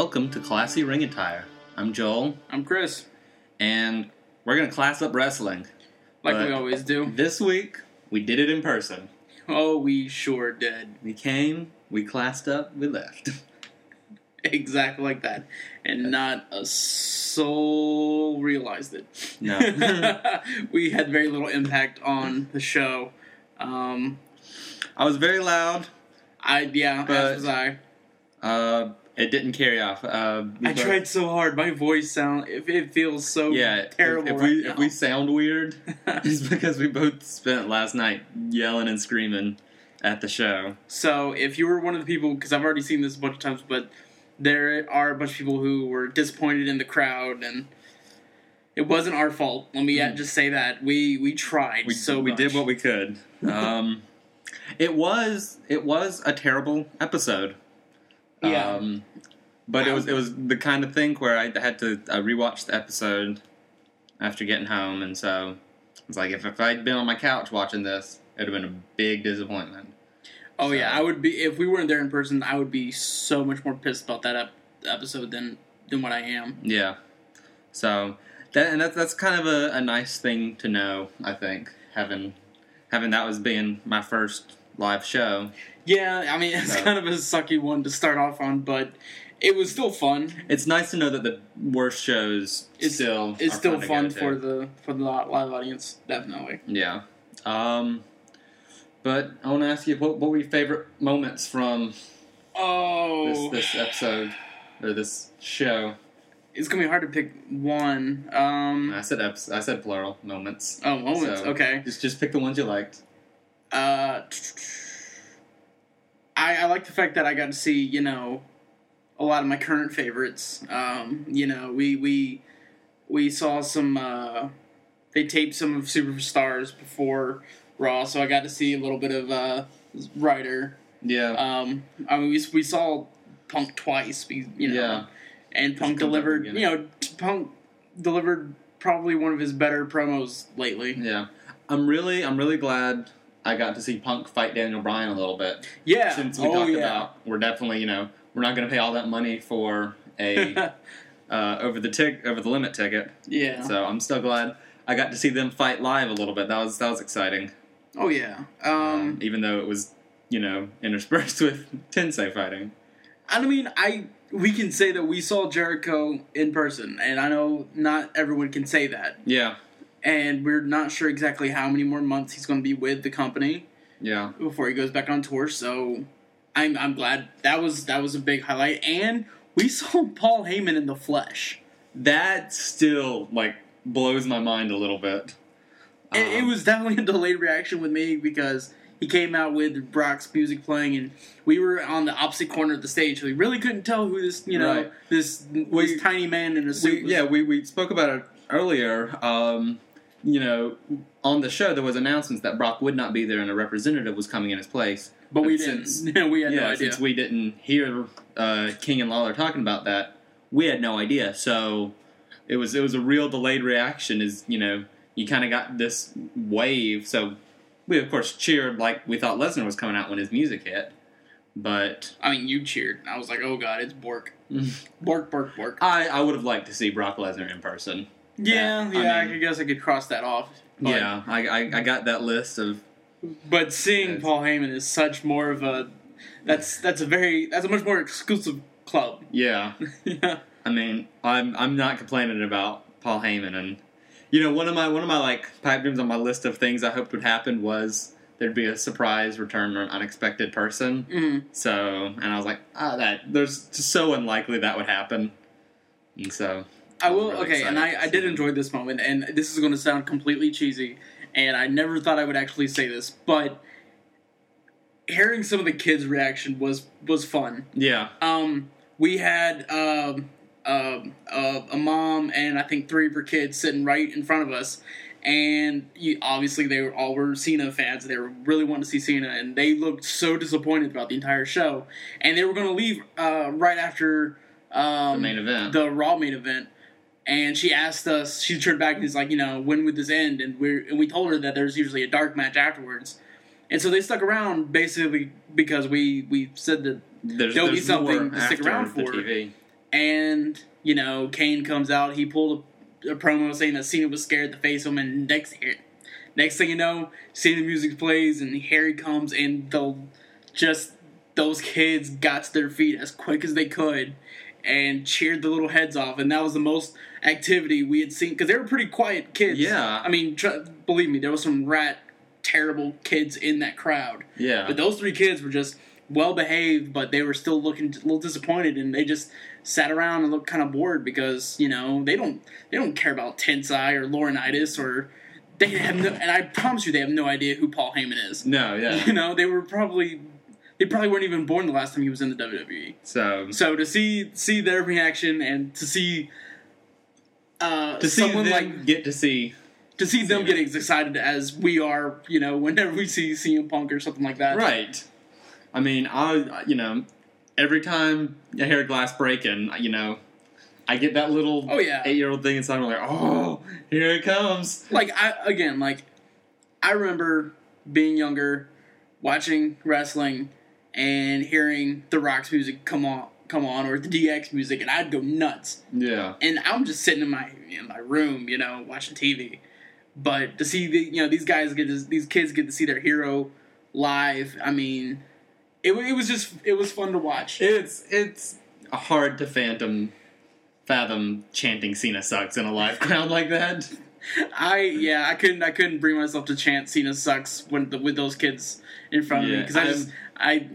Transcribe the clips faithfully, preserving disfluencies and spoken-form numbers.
Welcome to Classy Ring Attire. I'm Joel. I'm Chris. And we're going to class up wrestling. Like But we always do. This week, we did it in person. Oh, we sure did. We came, we classed up, we left. Exactly like that. And not a soul realized it. No. We had very little impact on the show. Um, I was very loud. I Yeah, But- as was I. Uh, it didn't carry off. Uh, I because- tried so hard. My voice sound it, it feels so Yeah, if- terrible if, right we now. if we sound weird, it's because we both spent last night yelling and screaming at the show. So if you were one of the people, because I've already seen this a bunch of times, but there are a bunch of people who were disappointed in the crowd, and it wasn't our fault. Let me Mm. just say that we we tried We so we much. did what we could. Um, it was it was a terrible episode. Yeah. Um, but it was it was the kind of thing where I had to I rewatch the episode after getting home, and so it's like if, if I'd been on my couch watching this, it would have been a big disappointment. Oh So- yeah, I would be if we weren't there in person. I would be so much more pissed about that ep- episode than than what I am. Yeah. So that and that's that's kind of a, a nice thing to know. I think having having that was being my first live show. Yeah, I mean it's No. kind of a sucky one to start off on, but it was still fun. It's nice to know that the worst shows It's still It's are still to fun go to. for the for the live audience, definitely. Yeah. Um, but I want to ask you, what, what were your favorite moments from Oh, this, this episode, or this show? it's gonna be hard to pick one. Um, I said eps- I said plural, moments. oh, moments. So, Okay. Just, just pick the ones you liked. Uh, I, I like the fact that I got to see, you know, a lot of my current favorites. Um, you know, we we we saw some. Uh, they taped some of Superstars before Raw, so I got to see a little bit of uh, Ryder. Yeah. Um, I mean, we we saw Punk twice. We, you know, Yeah. and Punk comes up delivered. again. You know, Punk delivered probably one of his better promos lately. Yeah. I'm really, I'm really glad I got to see Punk fight Daniel Bryan a little bit. Yeah. Since we oh, talked yeah. about, we're definitely, you know, we're not going to pay all that money for a uh, over the tic- over the limit ticket. Yeah. So I'm still glad I got to see them fight live a little bit. That was that was exciting. Oh yeah. Um, Um, even though it was, you know, interspersed with Tensei fighting. I mean, I we can say that we saw Jericho in person, and I know not everyone can say that. Yeah, And we're not sure exactly how many more months he's going to be with the company yeah, before he goes back on tour. So I'm I'm glad that was that was a big highlight. And we saw Paul Heyman in the flesh. that still like blows my mind a little bit. It, it Um, was definitely a delayed reaction with me because he came out with Brock's music playing, and we were on the opposite corner of the stage, so we really couldn't tell who this, you know, Right. this We- this tiny man in a we, suit. was. yeah, we we spoke about it earlier. Um, you know, on the show there was announcements that Brock would not be there and a representative was coming in his place. but we But didn't. since- we had yeah, no idea. since we didn't hear uh, King and Lawler talking about that, we had no idea. So it was it was a real delayed reaction. Is you know you kind of got this wave. So we of course cheered like we thought Lesnar was coming out when his music hit, but I mean, you cheered. I was like, oh god, it's Bork. Bork, Bork, Bork. I I would have liked to see Brock Lesnar in person. Yeah, Yeah, I yeah, I, mean- guess I could cross that off. But, yeah, I, I I got that list of But seeing Yes. Paul Heyman is such more of a. That's that's a very that's a much more exclusive club. yeah. Yeah. I mean, I'm I'm not complaining about Paul Heyman, and you know, one of my one of my like pipe dreams on my list of things I hoped would happen was there'd be a surprise return or an unexpected person. Mm. So, and I was like, ah, that there's just so unlikely that would happen, and so I was will. really okay, and excited I, to I see did him. enjoy this moment, and this is going to sound completely cheesy, and I never thought I would actually say this, but hearing some of the kids' reaction was was fun. Yeah, Um, we had um, um, uh, a mom and I think three of her kids sitting right in front of us, and you, obviously they were all were Cena fans. They were really wanting to see Cena, and they looked so disappointed throughout the entire show, and they were going to leave uh, right after um, the main event. the Raw main event. And she asked us, she turned back and was like, you know, when would this end? And we and we told her that there's usually a dark match afterwards. And so they stuck around basically because we, we said that there's there'll be there's something more to stick after around the for. T V. and you know, Kane comes out. He pulled a, a promo saying that Cena was scared to face him, and next next thing you know, Cena music plays, and Harry comes, and they'll just those kids got to their feet as quick as they could and cheered the little heads off, and that was the most activity we had seen, because they were pretty quiet kids. Yeah. I mean, tr- believe me, there was some rat, terrible kids in that crowd. Yeah. But those three kids were just well-behaved, but they were still looking a little disappointed, and they just sat around and looked kind of bored because, you know, they don't they don't care about Tensai or Laurinaitis, or they have no, and I promise you they have no idea who Paul Heyman is. No, yeah. You know, they were probably... They probably weren't even born the last time he was in the W W E. So, so to see see their reaction and to see uh, to see someone them like get to see to see them it. getting as excited as we are, you know, whenever we see C M Punk or something like that. Right. I mean, I you know, every time I hear a glass breaking, you know, I get that little Oh, yeah. eight-year-old thing inside. I'm like, oh, here it comes. Like I again, like I remember being younger, watching wrestling, and hearing The Rock's music come on, come on, or the D X music, and I'd go nuts. Yeah. And I'm just sitting in my in my room, you know, watching T V. But to see the you know these guys get to, these kids get to see their hero live. I mean, it it was just it was fun to watch. It's it's hard to phantom fathom chanting Cena sucks in a live crowd like that. I yeah I couldn't I couldn't bring myself to chant Cena sucks when with those kids in front of Yeah, me, because I just I.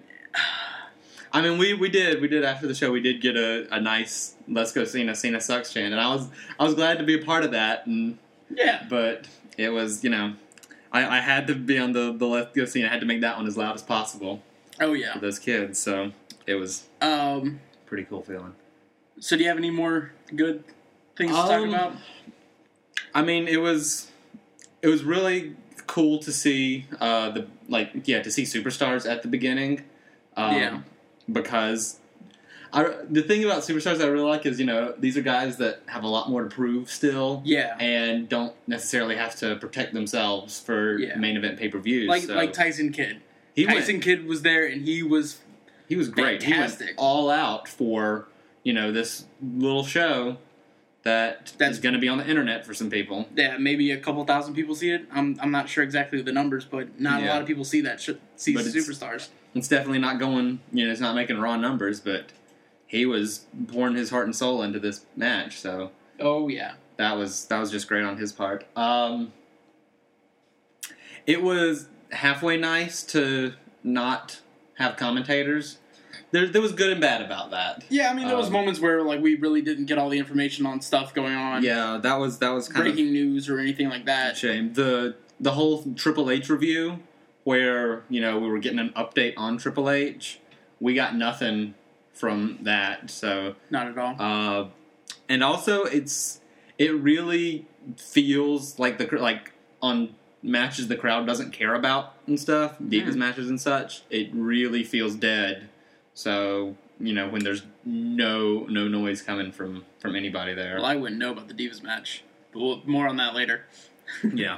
I mean, we, we did we did after the show. We did get a, a nice "Let's Go Cena, Cena Sucks" chant, and I was I was glad to be a part of that. And Yeah. but it was you know, I, I had to be on the the "Let's Go Cena." I had to make that one as loud as possible Oh yeah. for those kids. So it was Um. a pretty cool feeling. So do you have any more good things to talk Um, about? I mean, it was it was really cool to see uh, the like yeah to see superstars at the beginning. Um, Yeah. Because I, the thing about superstars I really like is, you know, these are guys that have a lot more to prove still. Yeah. And don't necessarily have to protect themselves for Yeah. main event pay-per-views. Like so like Tyson Kidd. he Tyson went, Kidd was there, and he was he was great. fantastic. He went all out for, you know, this little show that That's- is going to be on the internet for some people. yeah maybe a couple thousand people see it. I'm I'm not sure exactly the numbers, but not a Yeah. lot of people see that sh- see But it's- superstars. It's definitely not going, you know, it's not making raw numbers, but he was pouring his heart and soul into this match, so Oh yeah. that was that was just great on his part. Um, it was halfway nice to not have commentators. There, there was good and bad about that. Yeah, I mean there was Um, moments where like we really didn't get all the information on stuff going on. Yeah, that was that was kind breaking news or anything like of a that. shame. The the whole Triple H review, where you know we were getting an update on Triple H, we got nothing from that. So. Not at all. Uh, and also, it's it really feels like the like on matches the crowd doesn't care about and stuff, Divas Mm. matches and such. It really feels dead. So you know when there's no no noise coming from from anybody there. Well, I wouldn't know about the Divas match, but we'll, more on that later. Yeah.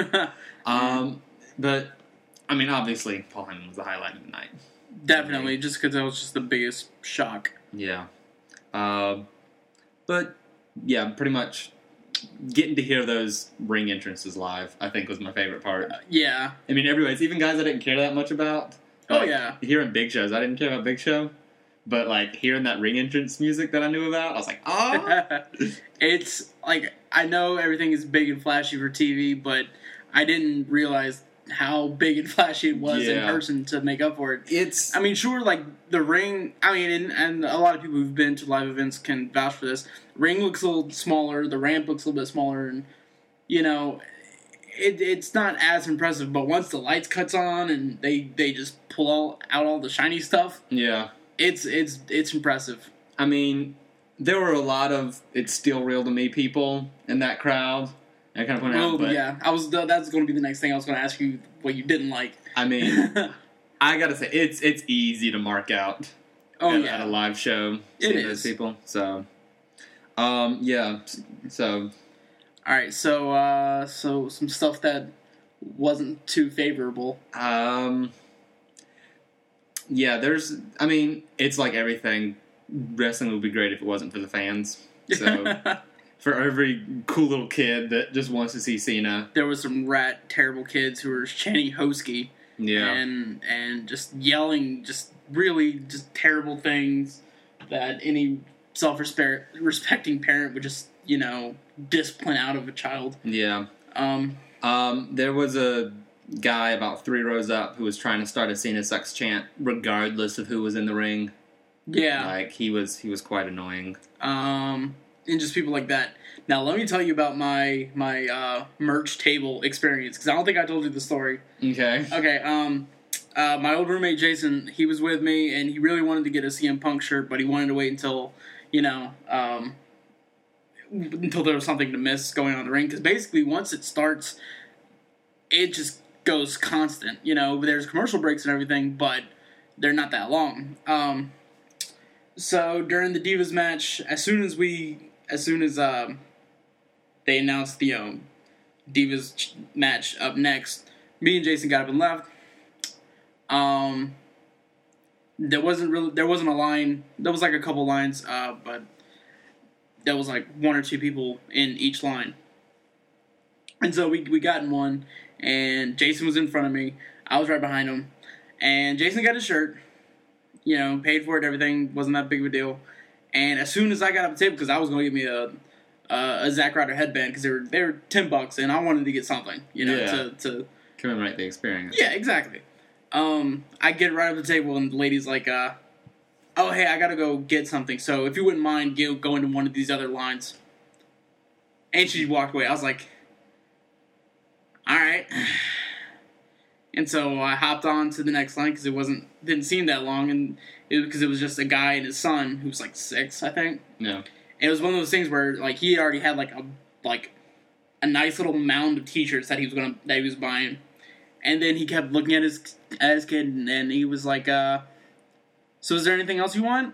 um, but I mean, obviously, Paul Heyman was the highlight of the night. Definitely, just because that was just the biggest shock. Yeah. Uh, but, yeah, pretty much getting to hear those ring entrances live, I think, was my favorite part. Uh, yeah. I mean, everybody's, even guys I didn't care that much about. Oh, like, yeah. Hearing Big Shows, I didn't care about Big Show. But, like, hearing that ring entrance music that I knew about, I was like, oh! It's, like, I know everything is big and flashy for T V, but I didn't realize how big and flashy it was in Yeah. person to make up for it. It's, I mean, sure, like, the ring, I mean, and, and a lot of people who've been to live events can vouch for this. Ring looks a little smaller, the ramp looks a little bit smaller, and, you know, it, it's not as impressive, but once the lights cuts on and they, they just pull all, out all the shiny stuff, yeah. it's it's it's impressive. I mean, there were a lot of "It's Still Real to Me" people in that crowd. I kind of point Well, out, but yeah, I was that's going to be the next thing I was going to ask you what you didn't like. I mean, I gotta say, it's it's easy to mark out oh at, yeah, at a live show. It seeing is. those people. So, um, yeah. So, all right. So uh, so some stuff that wasn't too favorable. um, yeah. There's. I mean, it's like everything wrestling would be great if it wasn't for the fans. So, for every cool little kid that just wants to see Cena. There was some rat, terrible kids who were chanting Hosky. Yeah. And, and just yelling just really just terrible things that any self-respecting parent would just, you know, discipline out of a child. Yeah. Um, um, there was a guy about three rows up who was trying to start a Cena sucks chant regardless of who was in the ring. Yeah. Like, he was he was quite annoying. Um, and just people like that. Now, let me tell you about my my uh, merch table experience, because I don't think I told you the story. Okay. Okay, um, uh, my old roommate, Jason, he was with me, and he really wanted to get a C M Punk shirt, but he wanted to wait until, you know, um, until there was something to miss going on in the ring, because basically, once it starts, it just goes constant. You know, there's commercial breaks and everything, but they're not that long. Um, so, during the Divas match, as soon as we, as soon as, um... they announced the um, Divas ch- match up next, me and Jason got up and left. Um, there wasn't really there wasn't a line. There was like a couple lines, uh, but there was like one or two people in each line. And so we we got in one, and Jason was in front of me. I was right behind him, and Jason got his shirt. You know, paid for it. Everything wasn't that big of a deal. And as soon as I got up the table, because I was going to get me a Uh, a Zack Ryder headband, because they were they were ten bucks, and I wanted to get something, you know, yeah. to, to commemorate the experience. Yeah, exactly. Um, I get right up the table, and the lady's like, uh, "Oh, hey, I gotta go get something. So if you wouldn't mind go, going to one of these other lines," and she walked away. I was like, "All right." And so I hopped on to the next line because it wasn't didn't seem that long, and because it, it was just a guy and his son who was like six, I think. Yeah. And it was one of those things where, like, he already had like a like a nice little mound of T-shirts that he was gonna that he was buying, and then he kept looking at his at his kid, and, and he was like, uh, "So is there anything else you want?"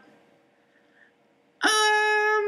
Um,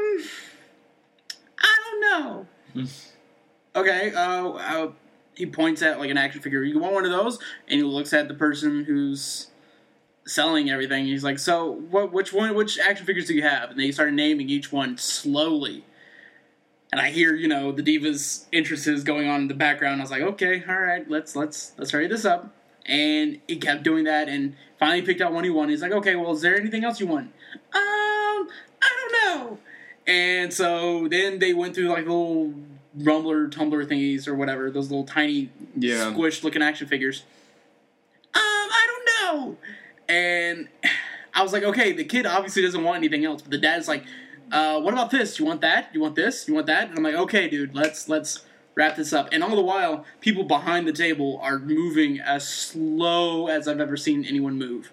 I don't know. Okay. Uh, uh, he points at like an action figure. You want one of those? And he looks at the person who's selling everything. He's like, "So, what? Which one? Which action figures do you have?" And they started naming each one slowly. And I hear, you know, the Divas entrances going on in the background. I was like, "Okay, all right, let's let's let's hurry this up." And he kept doing that, and finally picked out one he wanted. He's like, "Okay, well, is there anything else you want?" Um, I don't know. And so then they went through like little rumbler, tumbler thingies or whatever, those little tiny, yeah. squished looking action figures. Um, I don't know. And I was like, okay, the kid obviously doesn't want anything else, but the dad's like, uh, what about this? You want that? You want this? You want that? And I'm like, okay, dude, let's let's wrap this up. And all the while, people behind the table are moving as slow as I've ever seen anyone move.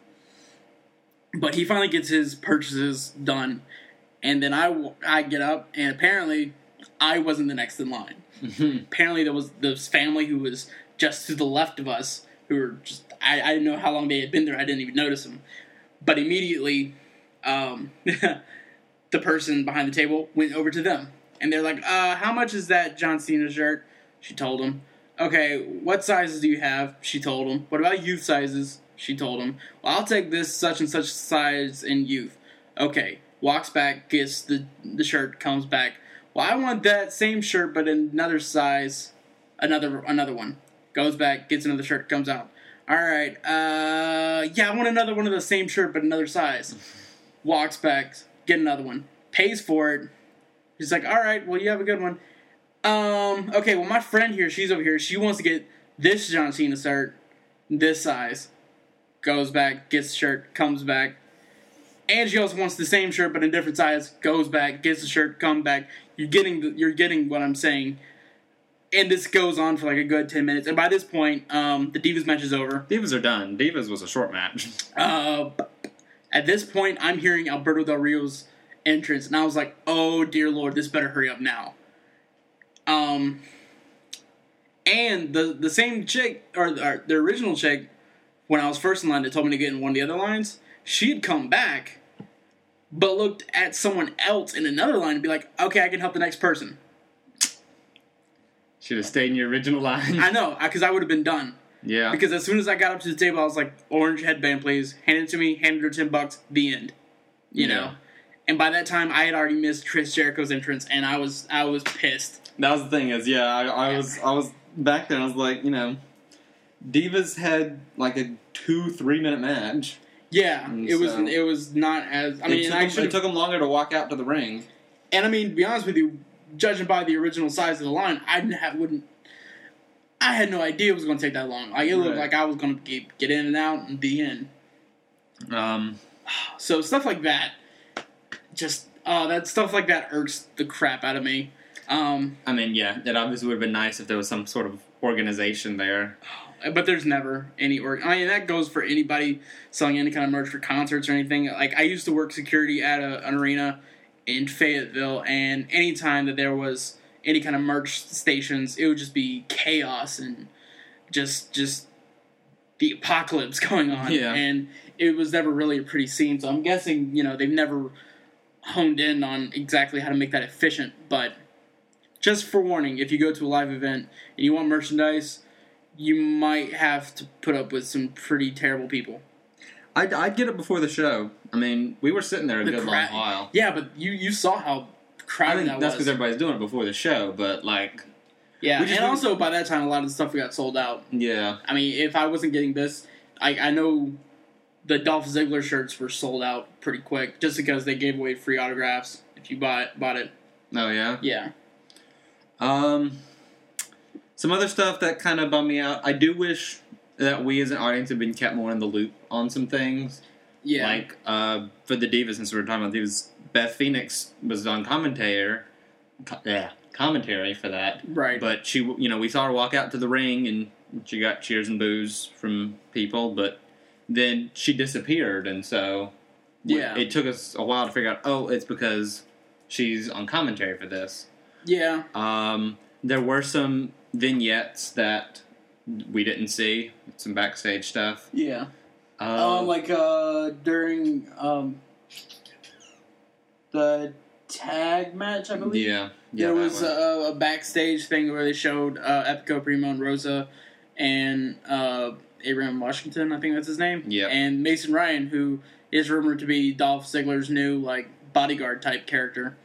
But he finally gets his purchases done, and then I, I get up, and apparently I wasn't the next in line. Mm-hmm. Apparently there was this family who was just to the left of us, who were just, I, I didn't know how long they had been there, I didn't even notice them. But immediately, um, the person behind the table went over to them. And they're like, uh, how much is that John Cena shirt? She told him. Okay, what sizes do you have? She told him. What about youth sizes? She told him. Well, I'll take this such and such size in youth. Okay, walks back, gets the, the shirt, comes back. Well, I want that same shirt, but in another size, another another one. Goes back, gets another shirt, comes out. All right, uh, yeah, I want another one of the same shirt, but another size. Walks back, get another one. Pays for it. He's like, all right, well, you have a good one. Um, okay, well, my friend here, she's over here. She wants to get this John Cena shirt, this size. Goes back, gets the shirt, comes back. And she also wants the same shirt, but in a different size. Goes back, gets the shirt, comes back. You're getting the, you're getting what I'm saying. And this goes on for like a good ten minutes. And by this point, um, the Divas match is over. Divas are done. Divas was a short match. Uh, at this point, I'm hearing Alberto Del Rio's entrance, and I was like, "Oh dear Lord, this better hurry up now." Um, and the the same chick, or, or the original chick, when I was first in line, that told me to get in one of the other lines, she'd come back, but looked at someone else in another line and be like, "Okay, I can help the next person." Should have stayed in your original line. I know, because I would have been done. Yeah. Because as soon as I got up to the table, I was like, "Orange headband, please. Hand it to me. Handed her ten bucks. The end." You Yeah. know. And by that time, I had already missed Chris Jericho's entrance, and I was I was pissed. That was the thing is, yeah, I, I was I was back there and I was like, you know, Divas had like a two, three minute match. Yeah, And it was so- it was not as I It mean, took, I them, should it took them longer to walk out to the ring. and I mean, to be honest with you, judging by the original size of the line, I didn't have, wouldn't. I had no idea it was going to take that long. Like it looked Right. like I was going to get, get in and out and be in. Um, So stuff like that, just uh, that stuff like that irks the crap out of me. Um, I mean, yeah, it obviously would have been nice if there was some sort of organization there. but there's never any org. I mean, that goes for anybody selling any kind of merch for concerts or anything. Like I used to work security at a, an arena in Fayetteville, and anytime that there was any kind of merch stations, it would just be chaos and just just the apocalypse going on. Yeah. And it was never really a pretty scene. So I'm guessing, you know, they've never honed in on exactly how to make that efficient. But just for warning, if you go to a live event and you want merchandise, you might have to put up with some pretty terrible people. I'd, I'd get it before the show. I mean, we were sitting there a The good cra- long while. Yeah, but you, you saw how I crowded think that that's was. because everybody's doing it before the show, but like, Yeah, we just and didn't- also by that time, a lot of the stuff got sold out. yeah. I mean, if I wasn't getting this, I, I know the Dolph Ziggler shirts were sold out pretty quick just because they gave away free autographs if you bought bought it. Oh, yeah? Yeah. Um, some other stuff that kind of bummed me out. I do wish that we as an audience had been kept more in the loop on some things. Yeah. Like, uh, for the Divas, since we were talking about Divas, Beth Phoenix was on commentator, co- yeah, commentary for that. right. But she, you know, we saw her walk out to the ring and she got cheers and boos from people, but then she disappeared, and so we- Yeah. it took us a while to figure out, oh, it's because she's on commentary for this. yeah. Um, there were some vignettes that we didn't see, some backstage stuff. Yeah. Uh, Um, like uh, during um, the tag match, I believe. yeah, yeah, there that was one. a, a backstage thing where they showed uh, Epico, Primo, and Rosa, and uh, Abraham Washington, I think that's his name. Yep. And Mason Ryan, who is rumored to be Dolph Ziggler's new like bodyguard type character.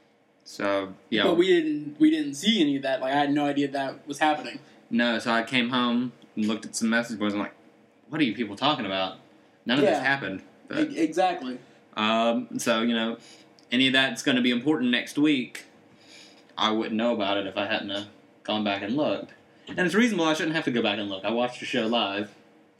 So yeah, But we didn't we didn't see any of that. Like I had no idea that was happening. no. So I came home and looked at some message boards. I'm like, what are you people talking about? None of Yeah. this happened. But, E- exactly. um, so you know, any of that's going to be important next week. I wouldn't know about it if I hadn't uh, gone back and looked. And it's reasonable I shouldn't have to go back and look. I watched the show live.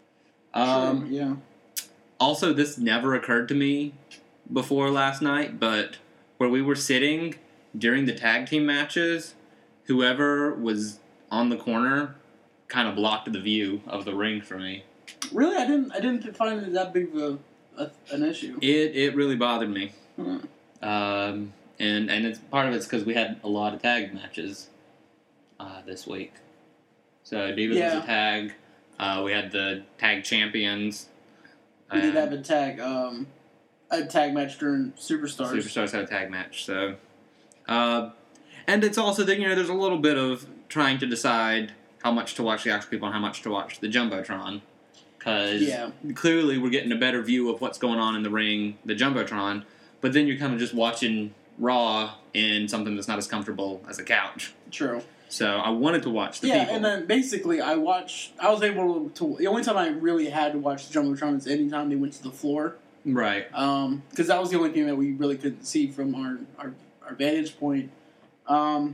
Um, Sure, yeah. Also, this never occurred to me before last night, but where we were sitting during the tag team matches, whoever was on the corner kind of blocked the view of the ring for me. Really, I didn't I didn't find it that big of a, a an issue. It it really bothered me. Hmm. Um, and and it's part of it's because we had a lot of tag matches uh, this week. So Divas Yeah. was a tag. Uh, we had the tag champions. We did and have a tag um a tag match during Superstars. Superstars had a tag match. So, uh, and it's also that you know there's a little bit of trying to decide how much to watch the actual people and how much to watch the jumbotron. Because Yeah. clearly we're getting a better view of what's going on in the ring, the jumbotron. But then you're kind of just watching Raw in something that's not as comfortable as a couch. True. So I wanted to watch the yeah, people. and then basically I watched. I was able to. The only time I really had to watch the Jumbotron is anytime they went to the floor, right. um, because that was the only thing that we really couldn't see from our our, our vantage point. Um,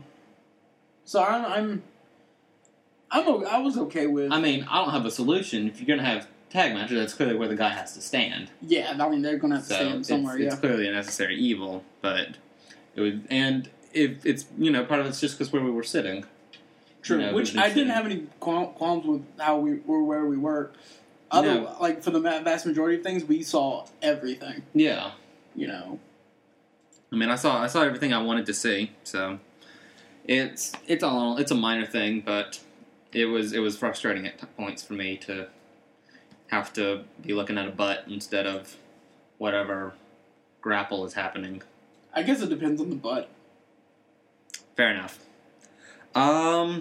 so I'm I'm I'm o- I was okay with. I mean, I don't have a solution. If you're going to have tag matches, that's clearly where the guy has to stand. yeah, I mean they're gonna have to So stand it's, somewhere. it's yeah, clearly a necessary evil, but it would, and if it's you know part of it's just because where we were sitting. true. you know, Which we've I been didn't sitting. have any qual- qualms with how we were where we were. Other No. like for the ma- vast majority of things, we saw everything. Yeah, You know. I mean, I saw I saw everything I wanted to see, so it's it's all it's a minor thing, but it was it was frustrating at t- points for me to have to be looking at a butt instead of whatever grapple is happening. I guess it depends on the butt. Fair enough. Um.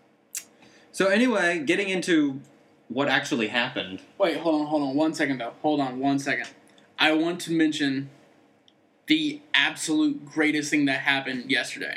So anyway, getting into what actually happened. Wait, hold on, hold on, one second though. Hold on, one second. I want to mention the absolute greatest thing that happened yesterday.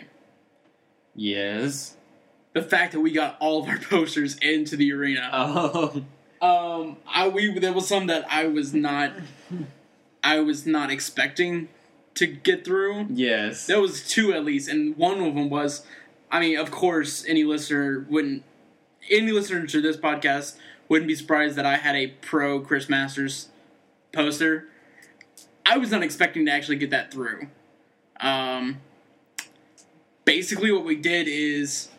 Yes. The fact that we got all of our posters into the arena. Oh. Um, I we there was some that I was not, I was not expecting to get through. Yes. There was two at least, and one of them was, I mean, of course, any listener wouldn't, any listener to this podcast wouldn't be surprised that I had a pro Chris Masters poster. I was not expecting to actually get that through. Um, basically, what we did is,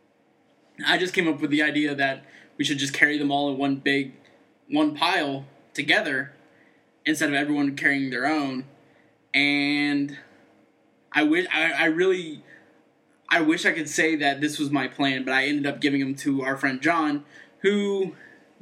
I just came up with the idea that we should just carry them all in one big, one pile together, instead of everyone carrying their own. And I wish, I, I really, I wish I could say that this was my plan, but I ended up giving them to our friend John, who,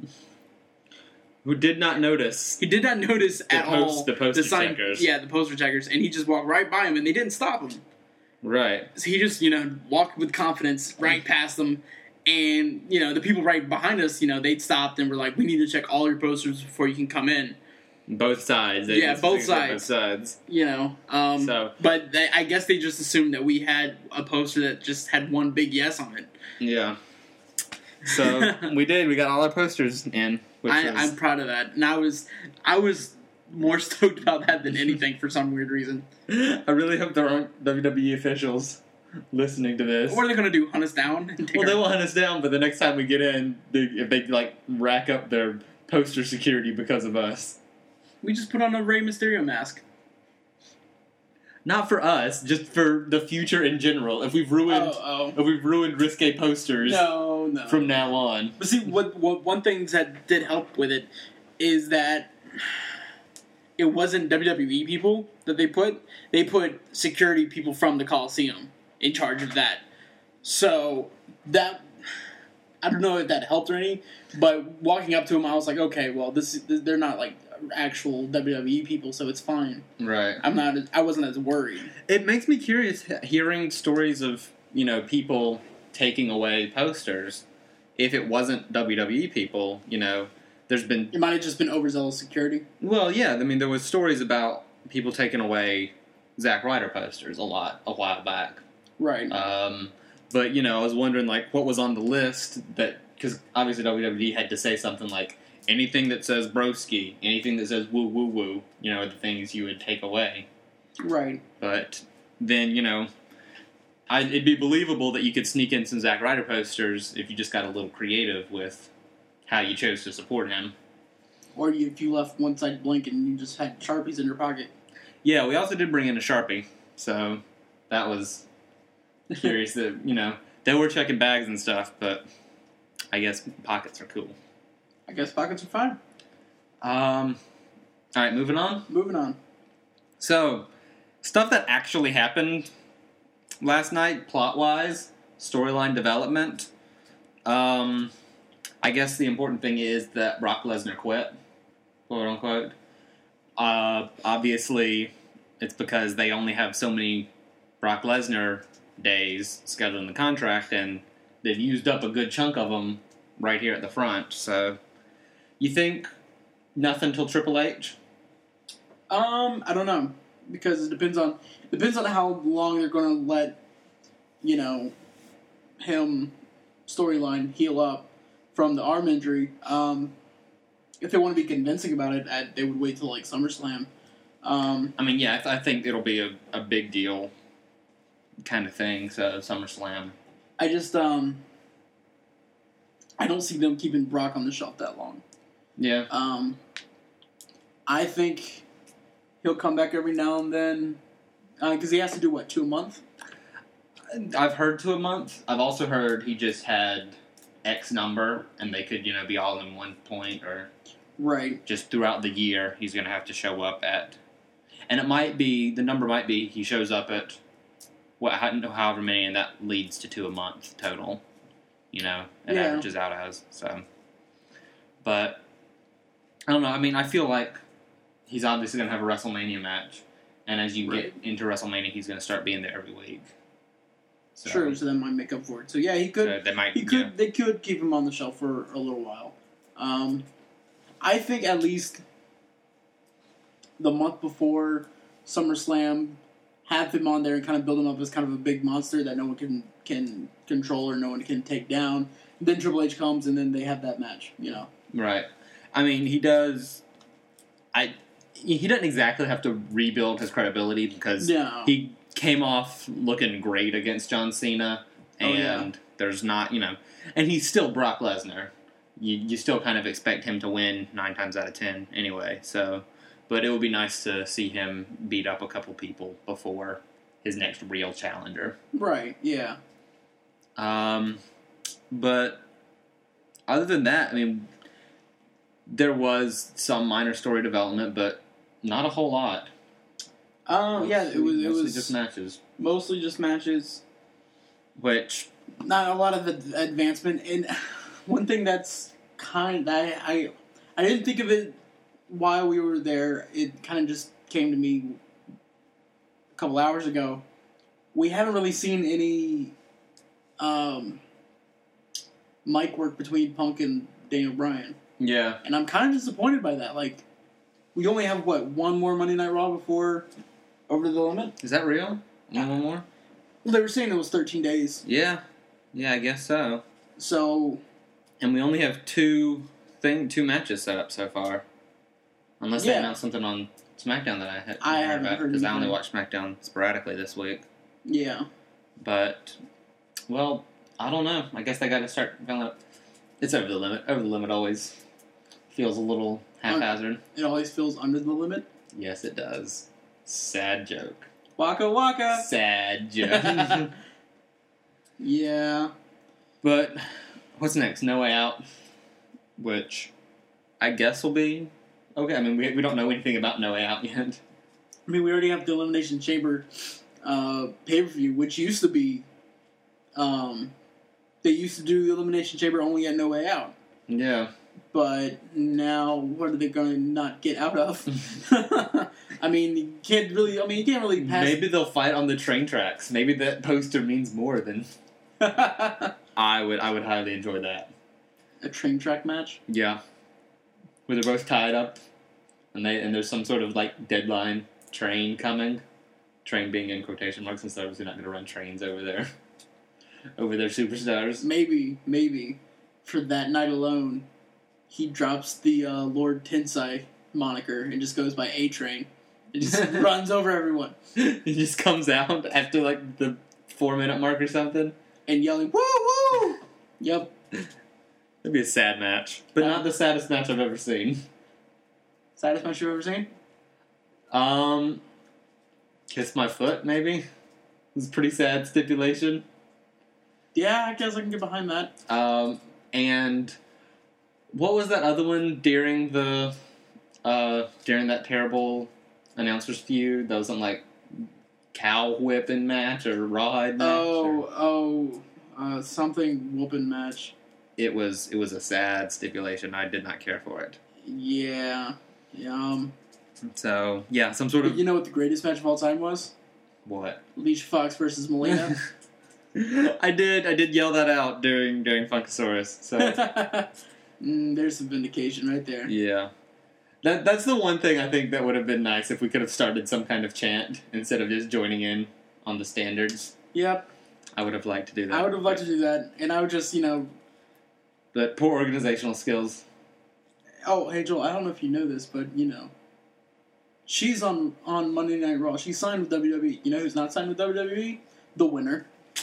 who did not notice. he did not notice The at post- all the poster sign, checkers. yeah, the poster checkers, and he just walked right by him, and they didn't stop him. Right. So he just, you know, walked with confidence right past them. And, you know, the people right behind us, you know, they'd stopped and were like, we need to check all your posters before you can come in. Both sides. They Yeah, just both think about sides. Both sides. You know, um, So- but they, I guess they just assumed that we had a poster that just had one big yes on it. Yeah. So we did. We got all our posters in. Which I, was, I'm proud of that. And I was, I was more stoked about that than anything for some weird reason. I really hope there aren't W W E officials listening to this. What are they going to do, hunt us down? And take Well, our- they will hunt us down, but the next time we get in, they, if they like rack up their poster security because of us. We just put on a Rey Mysterio mask. Not for us, just for the future in general. If we've ruined, Oh, if we've ruined risque oh. posters No, no. from now on. But see, what, what one thing that did help with it is that it wasn't W W E people that they put. They put security people from the Coliseum in charge of that. So that, I don't know if that helped or any, but walking up to them, I was like, okay, well, this, this they're not like actual W W E people, so it's fine. Right. I'm not. I wasn't as worried. It makes me curious hearing stories of, you know, people taking away posters. If it wasn't W W E people, you know, there's been... It might have just been overzealous security. Well, yeah, I mean, there was stories about people taking away Zack Ryder posters a lot, a while back. Right. Um, but, you know, I was wondering, like, what was on the list that... Because obviously W W E had to say something like, anything that says broski, anything that says woo woo woo, you know, the things you would take away. right. But then, you know, I, it'd be believable that you could sneak in some Zack Ryder posters if you just got a little creative with how you chose to support him. Or you, if you left one side blank and you just had Sharpies in your pocket. Yeah, we also did bring in a Sharpie, so that was curious that, you know, they were checking bags and stuff, but I guess pockets are cool. I guess pockets are fine. Um, alright, moving on. Moving on. So, stuff that actually happened last night, plot-wise, storyline development. Um, I guess the important thing is that Brock Lesnar quit, quote-unquote. Uh, obviously, it's because they only have so many Brock Lesnar days scheduled in the contract, and they've used up a good chunk of them right here at the front, so... You think nothing till Triple H? Um, I don't know, because it depends on depends on how long they're going to let, you know, him storyline heal up from the arm injury. Um, if they want to be convincing about it, I, they would wait till like SummerSlam. Um, I mean, yeah, I, th- I think it'll be a, a big deal kind of thing. So SummerSlam. I just um, I don't see them keeping Brock on the shelf that long. Yeah. Um, I think he'll come back every now and then because uh, he has to do what two a month. I've heard to a month. I've also heard he just had X number, and they could, you know, be all in one point, or right. just throughout the year he's going to have to show up at. And it might be the number might be he shows up at what however many, and that leads to two a month total. You know, it Yeah. averages out as so. But I don't know. I mean, I feel like he's obviously going to have a WrestleMania match, and as you Right. get into WrestleMania, he's going to start being there every week. So, True, so that might make up for it. So yeah, he could. So they might. he you could. know, They could keep him on the shelf for a little while. Um, I think at least the month before SummerSlam, have him on there and kind of build him up as kind of a big monster that no one can can control or no one can take down. Then Triple H comes and then they have that match, you know. Right. I mean, he does. I he doesn't exactly have to rebuild his credibility because No. he came off looking great against John Cena, and Oh, yeah. there's not, you know, and he's still Brock Lesnar. You you still kind of expect him to win nine times out of ten anyway. So, but it would be nice to see him beat up a couple people before his next real challenger. Right, yeah. Um, but other than that, I mean, there was some minor story development, but not a whole lot. Oh, yeah, it was it Mostly was just matches, mostly just matches. which Not a lot of ad- advancement. And one thing that's kind I, I I didn't think of it while we were there. It kind of just came to me a couple hours ago. We haven't really seen any um, mic work between Punk and Daniel Bryan, yeah, and I'm kind of disappointed by that. Like, we only have what one more Monday Night Raw before Over to the Limit. is that real? One more? Well, they were saying it was thirteen days, Yeah, yeah, I guess so. so And we only have two thing two matches set up so far, unless they Yeah. announced something on SmackDown that I, had, I haven't heard because I only anything. watched SmackDown sporadically this week. yeah. But well, I don't know. I guess they got to start feeling it. It's over the limit. Over the limit always feels a little haphazard. It always feels under the limit. Yes, it does. Sad joke. Waka waka. Sad joke. Yeah. But what's next? No Way Out, which I guess will be okay. I mean, we we don't know anything about No Way Out yet. I mean, we already have the Elimination Chamber uh, pay per view, which used to be. Um, they used to do the Elimination Chamber only at No Way Out, Yeah. but now what are they going to not get out of? I mean, you can't really. I mean, you can't really pass. Maybe they'll fight on the train tracks. Maybe that poster means more than a I would. I would highly enjoy that. train track match. Yeah, where they're both tied up, and they and there's some sort of like deadline train coming. Train being in quotation marks, since they're obviously not going to run trains over there, over their superstars. Maybe, maybe for that night alone, he drops the uh, Lord Tensai moniker and just goes by A Train. It just runs over everyone He just comes out after like the four minute mark or something. and yelling, "Woo woo!" Yep. That'd be a sad match, but Uh, not the saddest match I've ever seen. Saddest match you've ever seen? Um, Kiss My Foot, maybe? It's a pretty sad stipulation. Yeah, I guess I can get behind that. Um, and what was that other one during the, uh, during that terrible announcers feud? That was some, like, cow whipping match or rawhide match? Oh, or- oh, uh, something whooping match. It was, it was a sad stipulation. I did not care for it. Yeah. Yeah, um, So, yeah, some sort of... you know what the greatest match of all time was? What? Alicia Fox versus Melina. I did. I did yell that out during during Funkasaurus. So mm, there's some vindication right there. yeah, that that's the one thing I think that would have been nice if we could have started some kind of chant instead of just joining in on the standards. Yep. I would have liked to do that. I would have liked to do that, and I would just, you know, But poor organizational skills. oh, hey, Joel, I don't know if you know this, but, you know, she's on, on Monday Night Raw. She's signed with W W E. You know who's not signed with W W E? The winner.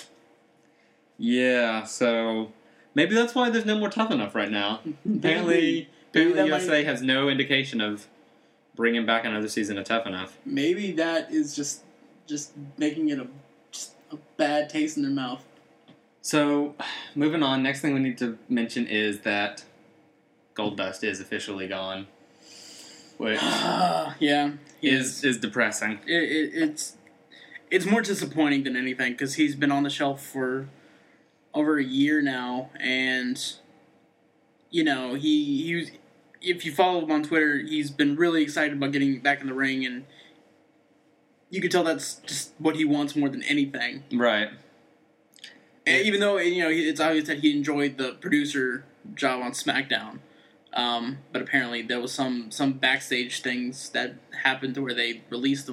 Yeah. So maybe that's why there's no more Tough Enough right now. Apparently, Maybe apparently that U S A might- has no indication of bringing back another season of Tough Enough. Maybe that is just just making it a just a bad taste in their mouth. So, moving on, next thing we need to mention is that Goldust is officially gone, which yeah, he is is depressing. It, it, it's it's more disappointing than anything because he's been on the shelf for over a year now, and you know he he was, if you follow him on Twitter, he's been really excited about getting back in the ring, and you can tell that's just what he wants more than anything. Right. And even though you know it's obvious that he enjoyed the producer job on SmackDown, um, but apparently there was some some backstage things that happened to where they released him,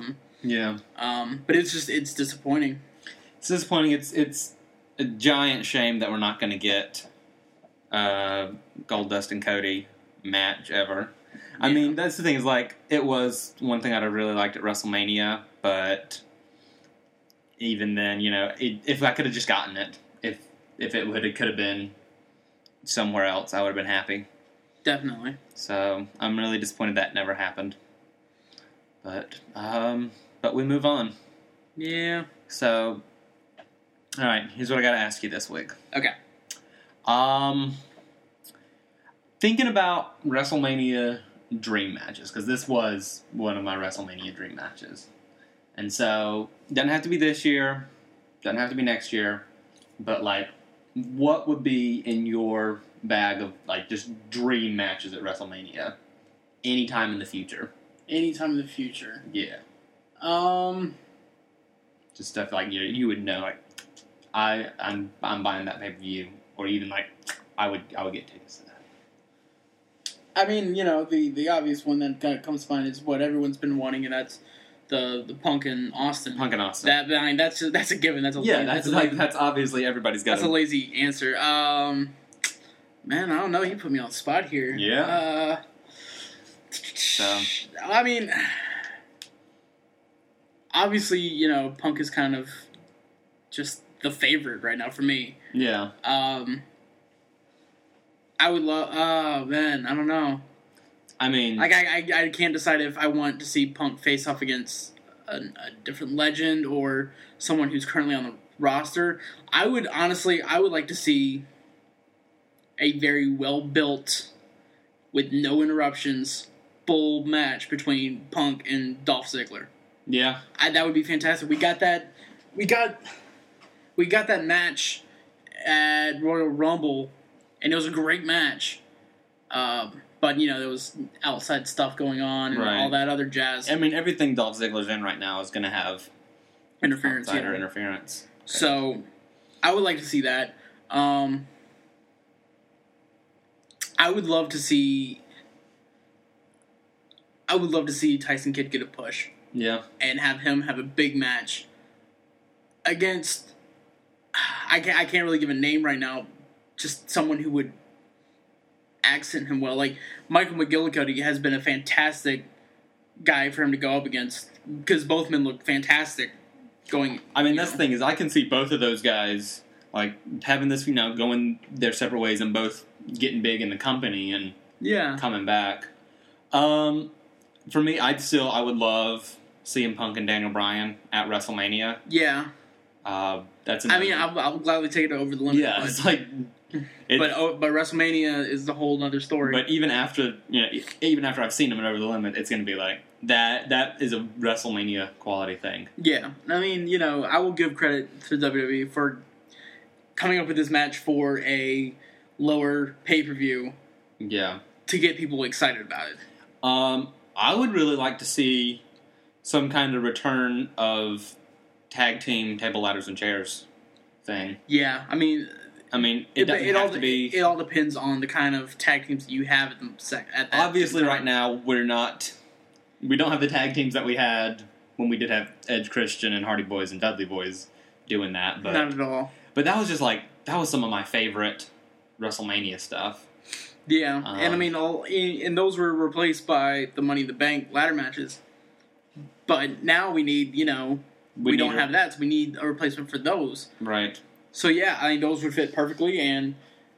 Yeah. Um, but it's just it's disappointing. It's disappointing. It's it's a giant shame that we're not going to get uh, Goldust and Cody match ever. I Yeah. mean, that's the thing is like it was one thing I'd have really liked at WrestleMania, but even then, you know, it, if I could have just gotten it, if if it would it could have been somewhere else, I would have been happy. Definitely. So I'm really disappointed that never happened. But um, but we move on. Yeah. So, all right, here's what I got to ask you this week. Okay. Um, thinking about WrestleMania dream matches, because this was one of my WrestleMania dream matches. And so, doesn't have to be this year, doesn't have to be next year, but like, what would be in your bag of like just dream matches at WrestleMania anytime in the future? Anytime in the future. Yeah. Um. Just stuff like you you would know like I I'm I'm buying that pay per view, or even like I would I would get tickets to that. I mean, you know, the, the obvious one that kind of comes to mind is what everyone's been wanting, and that's the the Punk and Austin. Punk and Austin. That I mean, that's that's a given. That's a yeah, lazy, that's, that's a like lazy, that's obviously everybody's got. that's a lazy answer. Um, man, I don't know. You put me on the spot here. Yeah. Uh, So. I mean, obviously, you know, Punk is kind of just the favorite right now for me. Yeah. Um, I would love. Oh man, I don't know. I mean, Like I, I, I can't decide if I want to see Punk face off against a, a different legend or someone who's currently on the roster. I would honestly, I would like to see a very well built, with no interruptions, full match between Punk and Dolph Ziggler. yeah. I, that would be fantastic. We got that. We got. We got that match at Royal Rumble, and it was a great match. Um, but you know there was outside stuff going on and Right. all that other jazz. I mean, everything Dolph Ziggler's in right now is going to have interference. outsider Yeah. interference. So, I would like to see that. Um, I would love to see. I would love to see Tyson Kidd get a push Yeah. and have him have a big match against. I can't. I can't really give a name right now. Just someone who would accent him well. Like Michael McGillicuddy has been a fantastic guy for him to go up against because both men look fantastic. Going. I mean, you that's know. the thing is, I can see both of those guys like having this, you know, going their separate ways and both getting big in the company and Yeah. coming back. Um, for me, I'd still I would love C M Punk and Daniel Bryan at WrestleMania. Yeah. Uh, that's I another, mean, I'll, I'll gladly take it over the limit. yeah, but, it's like, it, but oh, but WrestleMania is a whole other story. but even after you know, even after I've seen them at Over the Limit, it's going to be like that. That is a WrestleMania quality thing. yeah, I mean, you know, I will give credit to W W E for coming up with this match for a lower pay per view Yeah. to get people excited about it. Um, I would really like to see some kind of return of tag team table ladders and chairs thing. Yeah, I mean, I mean, it, it, doesn't it have all to be. it, all depends on the kind of tag teams that you have at the sec- at that Obviously, time. right now we're not. We don't have the tag teams that we had when we did have Edge Christian and Hardy Boys and Dudley Boys doing that. But Not at all. but that was just like that was some of my favorite WrestleMania stuff. Yeah, Um, and I mean, all and those were replaced by the Money in the Bank ladder matches. But now we need, you know, we, We don't need a- have that, so we need a replacement for those. Right. So yeah, I think those would fit perfectly, and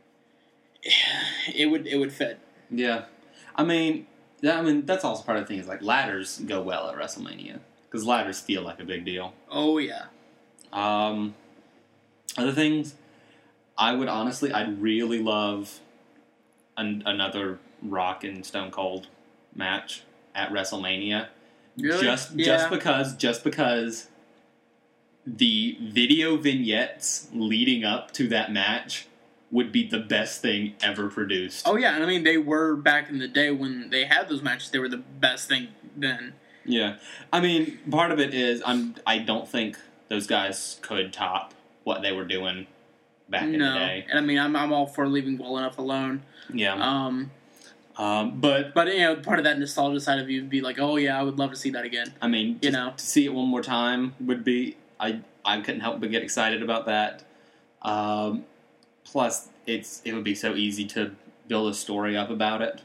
it would it would fit. Yeah. I mean, that, I mean that's also part of the thing is like ladders go well at WrestleMania because ladders feel like a big deal. Oh yeah, Um, other things, I would honestly, I'd really love an, another Rock and Stone Cold match at WrestleMania. really? Just, yeah. just because, just because the video vignettes leading up to that match would be the best thing ever produced. Oh yeah, and I mean they were back in the day when they had those matches. They were the best thing then. Yeah, I mean, part of it is I'm. I don't think those guys could top what they were doing back in no, the day. and I mean I'm I'm all for leaving well enough alone. Yeah. Um, Um, but But, you know, part of that nostalgia side of you would be like, oh, yeah, I would love to see that again. I mean, You just know. to see it one more time would be I I couldn't help but get excited about that. Um, plus, it's it would be so easy to build a story up about it.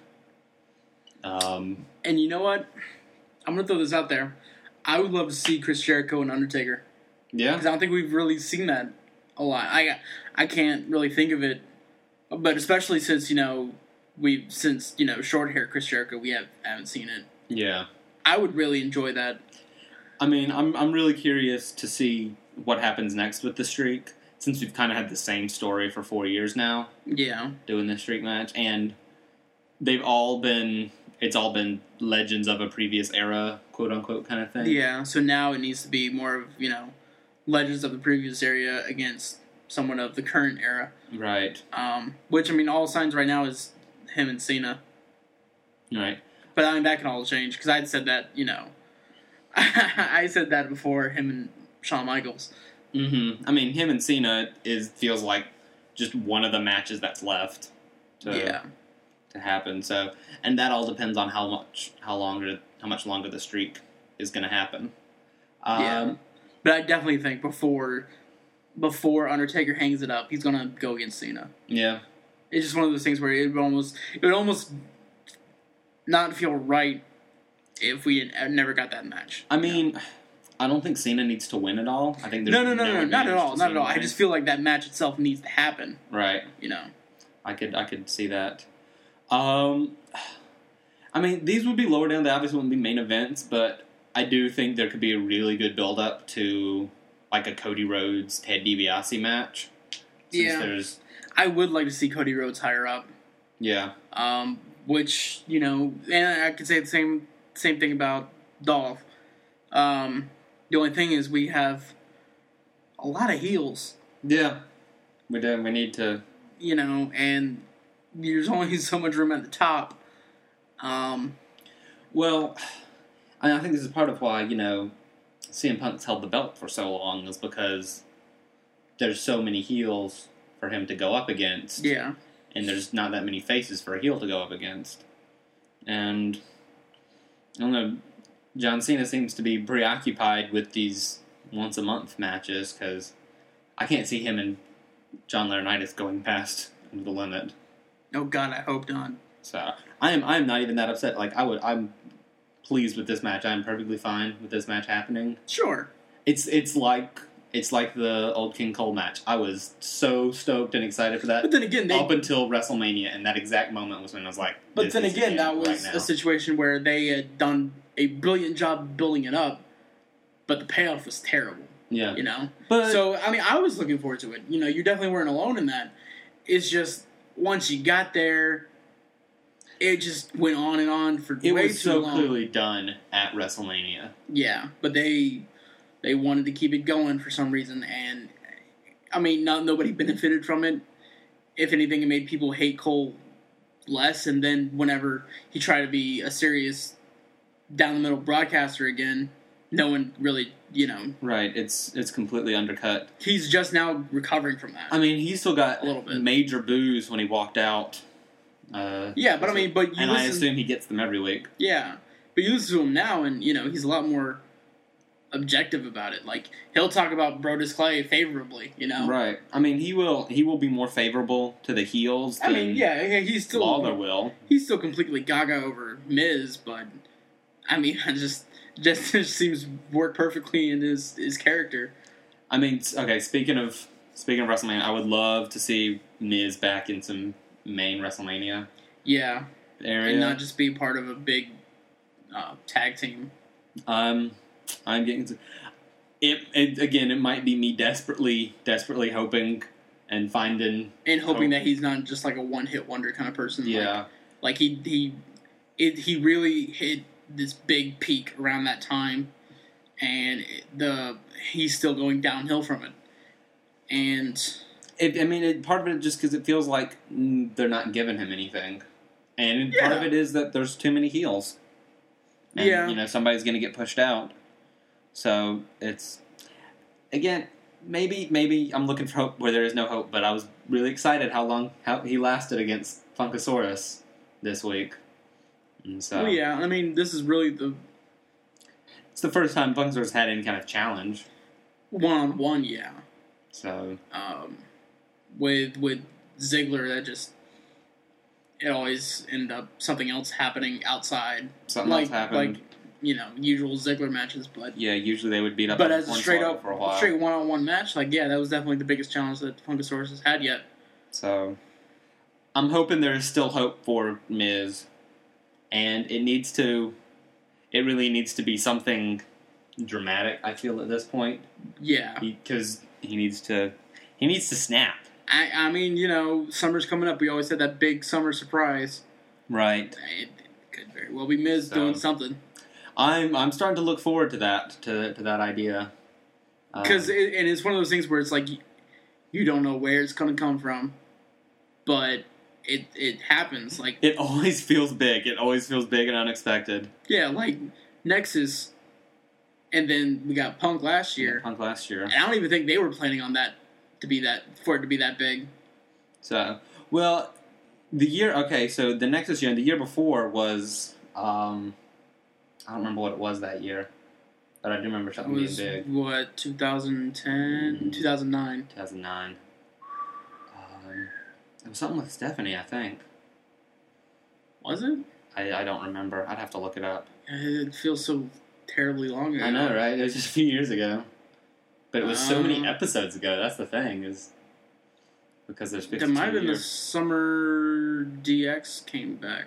Um, And you know what? I'm going to throw this out there. I would love to see Chris Jericho and Undertaker. yeah, Because I don't think we've really seen that a lot. I I can't really think of it. But especially since, you know, we've, since, you know, short hair Chris Jericho, we have, haven't seen it. yeah. I would really enjoy that. I mean, I'm I'm really curious to see what happens next with the streak, since we've kind of had the same story for four years now, Yeah. doing this streak match, and they've all been it's all been legends of a previous era, quote unquote, kind of thing. Yeah, so now it needs to be more of, you know, legends of the previous era against someone of the current era. Right. Um, which, I mean, all signs right now is him and Cena. Right. But I mean, that can all change, because I had said that, you know, I said that before him and Shawn Michaels. Mm-hmm. I mean, him and Cena is feels like just one of the matches that's left to Yeah. to happen. So, and that all depends on how much how longer how much longer the streak is going to happen. Um, Yeah. But I definitely think before before Undertaker hangs it up, he's going to go against Cena. Yeah. It's just one of those things where it would almost it would almost not feel right if we had never got that match. I mean, I don't think Cena needs to win it all. I think there's No, no, no, no, no, not at advantage all, to not at Cena all. I winning. just feel like that match itself needs to happen. Right. You know. I could I could see that. Um, I mean, these would be lower down. They obviously wouldn't be main events, but I do think there could be a really good build up to like a Cody Rhodes Ted DiBiase match. Since Yeah. There's I would like to see Cody Rhodes higher up. yeah. Um, which, you know, and I could say the same same thing about Dolph. Um, the only thing is we have a lot of heels, Yeah. We do. We need to. you know, and there's only so much room at the top. Um, Well, I I think this is part of why, you know, C M Punk's held the belt for so long is because there's so many heels for him to go up against. yeah. And there's not that many faces for a heel to go up against. And, I don't know, John Cena seems to be preoccupied with these once-a-month matches because I can't see him and John Laurinaitis going past the limit. Oh, God, I hope not. So I am I am not even that upset. Like I would I'm pleased with this match. I'm perfectly fine with this match happening. Sure. It's it's like it's like the old King Cole match. I was so stoked and excited for that. But then again, they... up until WrestleMania, and that exact moment was when I was like, But this then is again, it that was right now. a situation where they had done a brilliant job building it up, but the payoff was terrible. Yeah. You know? But So, I mean, I was looking forward to it. You know, you definitely weren't alone in that. It's just, once you got there, it just went on and on for it way was too so long. clearly done at WrestleMania. Yeah, but they they wanted to keep it going for some reason, and, I mean, not nobody benefited from it. If anything, it made people hate Cole less, and then whenever he tried to be a serious down-the-middle broadcaster again, no one really, you know... Right. It's it's completely undercut. He's just now recovering from that. I mean, he still got A little bit. major boos when he walked out. Uh, Yeah, but I mean, but you and I listen, assume he gets them every week. yeah, but you listen to him now, and you know he's a lot more objective about it. Like he'll talk about Brodus Clay favorably, you know. Right. I mean, he will he will be more favorable to the heels. I Than mean, yeah, yeah, he's still Lawler will. he's still completely gaga over Miz, but I mean, I just just just seems work perfectly in his his character. I mean, okay. Speaking of speaking of WrestleMania, I would love to see Miz back in some main WrestleMania Yeah, area. and not just be part of a big uh, tag team. Um, I'm getting to it, it. Again, it might be me desperately, desperately hoping and finding And hoping hope. that he's not just like a one hit wonder kind of person. Yeah, Like, like he he it, he really hit this big peak around that time, and it, the he's still going downhill from it. And it, I mean, it, part of it just because it feels like mm, they're not giving him anything, and part of Yeah. it is that there's too many heels. And, Yeah. you know, somebody's going to get pushed out. So it's again, maybe maybe I'm looking for hope where there is no hope. But I was really excited how long how he lasted against Funkasaurus this week. And so Oh yeah, I mean, this is really the it's the first time Funkstars had any kind of challenge. one-on-one, yeah. So Um, with with Ziggler, that just it always ended up something else happening outside. something like, else happened. Like, you know, usual Ziggler matches, but yeah, usually they would beat up. but on as a straight Hornswoggle up, for a while. straight one-on-one match, like yeah, that was definitely the biggest challenge that Funkasaurus has had yet. So I'm hoping there is still hope for Miz, and it needs to. It really needs to be something dramatic. I feel at this point, Yeah, because he, he needs to. He needs to snap. I, I mean, you know, summer's coming up. We always had that big summer surprise. Right. It could very well be Miz So- doing something. I'm I'm starting to look forward to that to to that idea. Um, Because it, and it's one of those things where it's like you, you don't know where it's going to come from, but it it happens. Like it always feels big. It always feels big and unexpected. yeah, like Nexus, and then we got Punk last year. Punk last year. And I don't even think they were planning on that to be that for it to be that big. So well, the year okay. So the Nexus year and the year before was um, I don't remember what it was that year, but I do remember It something being was big. what two thousand ten, Mm. two thousand nine. two thousand nine. Um, it was something with Stephanie, I think. Was it? I, I don't remember. I'd have to look it up. It feels so terribly long ago. I know, right? It was just a few years ago. But it was so many Um, episodes ago. That's the thing, is because there's fifty-two That might have been the years. summer D X came back.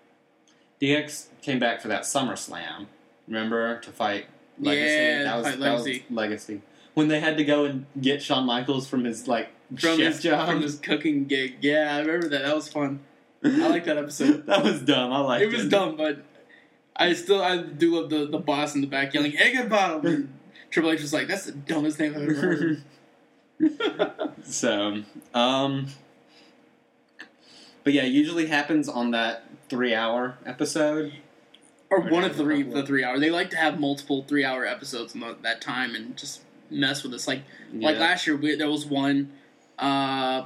D X came back for that SummerSlam. Remember, to fight Legacy? Yeah, that to was, fight that was Legacy. Legacy. When they had to go and get Shawn Michaels from his like From chef his, job. from his cooking gig. Yeah, I remember that. That was fun. I like that episode. That was dumb. I liked it. It was dumb, but I still I do love the, the boss in the back yelling "Egg and bottom." And Triple H was like, "That's the dumbest name I've ever heard." So, um, but yeah, it usually happens on that three-hour episode. Or Or one not of the three couple. the three hour. They like to have multiple three hour episodes in the, that time and just mess with us. Like like Yeah. last year, we, there was one. Uh,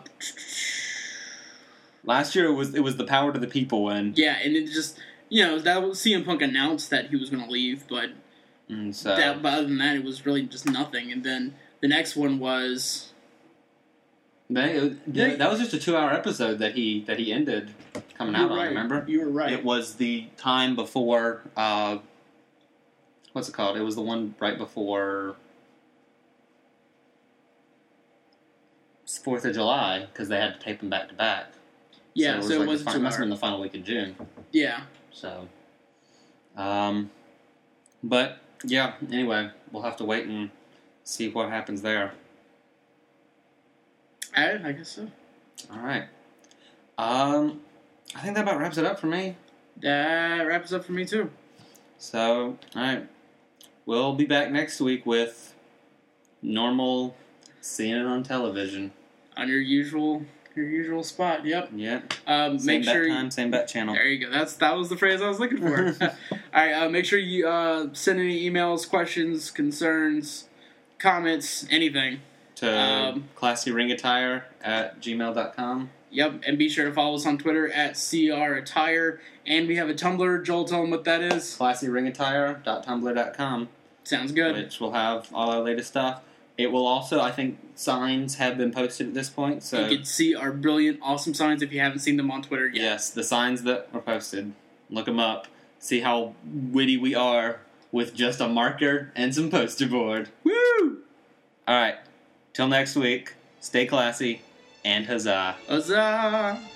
Last year it was it was the Power to the People one. yeah, and it just you know that was, C M Punk announced that he was going to leave, but And so that, but other than that, it was really just nothing. And then the next one was they, it- Yeah. that was just a two-hour episode that he that he ended coming out you were on. right. Remember? You were right. It was the time before. Uh, what's it called? It was the one right before Fourth of July because they had to tape them back to back. yeah, so so it, it, was like wasn't the, fi- two must have been hour. the final week in June. Yeah, So, um, but yeah. Anyway, we'll have to wait and see what happens there. I, I guess so. All right. Um, I think that about wraps it up for me. That wraps up for me too. So, all right, we'll be back next week with normal seeing it on television. On your usual your usual spot. Yep. Yep. Um, Same make bet sure. time, same bet channel. There you go. That's that was the phrase I was looking for. All right. Uh, make sure you uh, send any emails, questions, concerns, comments, anything. To Um, classyringattire at gmail dot com. Yep. And be sure to follow us on Twitter at C R Attire. And we have a Tumblr. Joel, tell them what that is. classyringattire dot tumblr dot com, Sounds good. which will have all our latest stuff. It will also, I think, signs have been posted at this point. So You can see our brilliant, awesome signs if you haven't seen them on Twitter yet. yes, the signs that were posted. Look them up. See how witty we are with just a marker and some poster board. Woo! All right. Till next week, stay classy and huzzah. Huzzah!